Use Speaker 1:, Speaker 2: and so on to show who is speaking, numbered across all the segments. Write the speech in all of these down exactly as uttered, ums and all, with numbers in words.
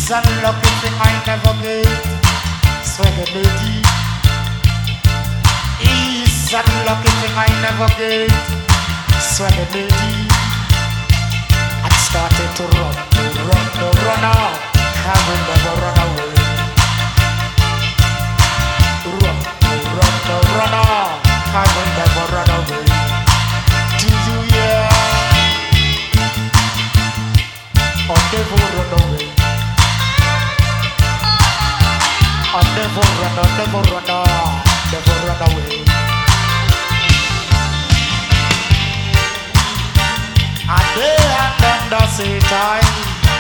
Speaker 1: It's a lucky thing I never get. Swagger lady. It's a lucky thing I never get. Swagger lady. I started to run, to run, to run out. I will never run away. Run, to run, to run out. I will never run away. Do you hear? I'll never run away. I'll never run, I'll never run out. Never run away. And they had done the same time.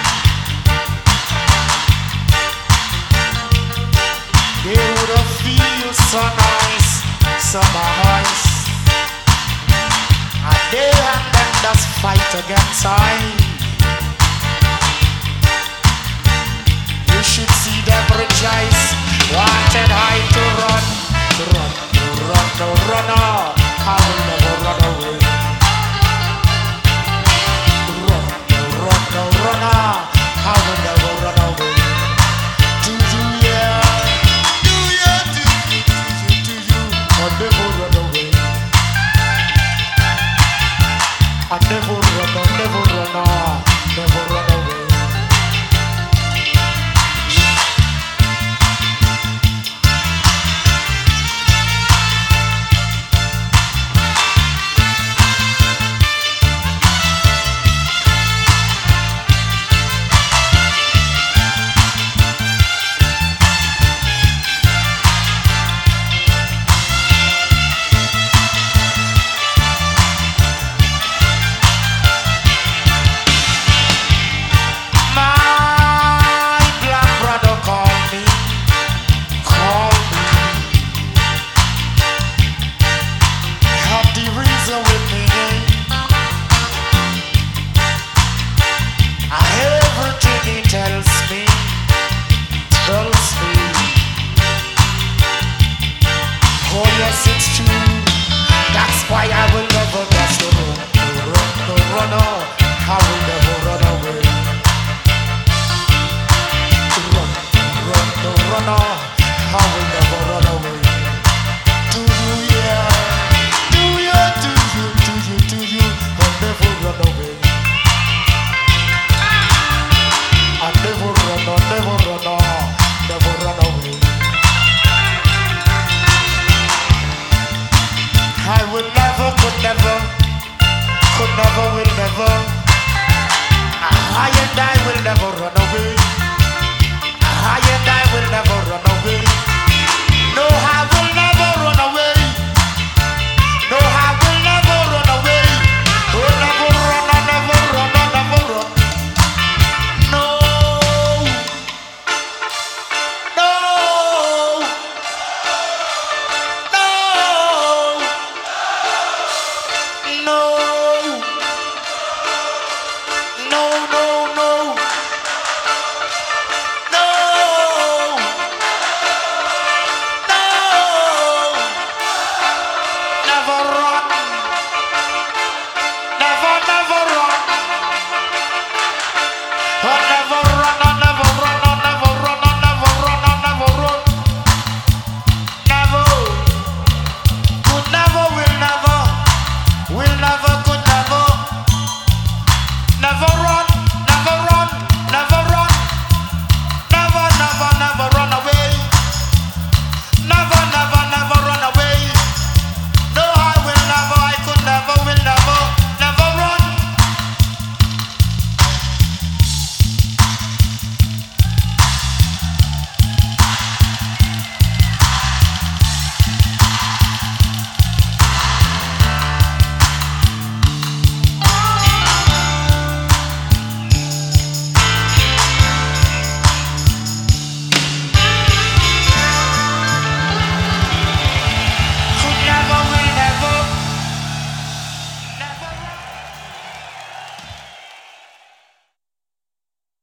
Speaker 1: They would have feel so nice, so nice. And they had done the fight against time.